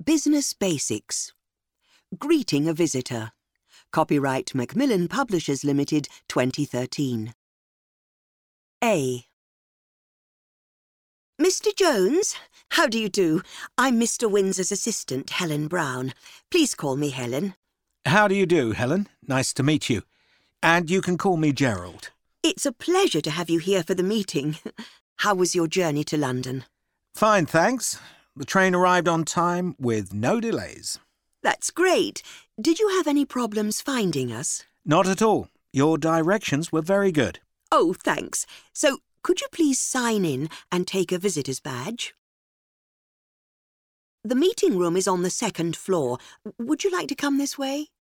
Business Basics. Greeting a Visitor. Copyright Macmillan Publishers Limited, 2013. A. Mr. Jones, how do you do? I'm Mr. Windsor's assistant, Helen Brown. Please call me Helen. How do you do, Helen? Nice to meet you. And you can call me Gerald. It's a pleasure to have you here for the meeting. How was your journey to London? Fine, thanks. The train arrived on time with no delays. That's great. Did you have any problems finding us? Not at all. Your directions were very good. Oh, thanks. So, could you please sign in and take a visitor's badge? The meeting room is on the second floor. Would you like to come this way?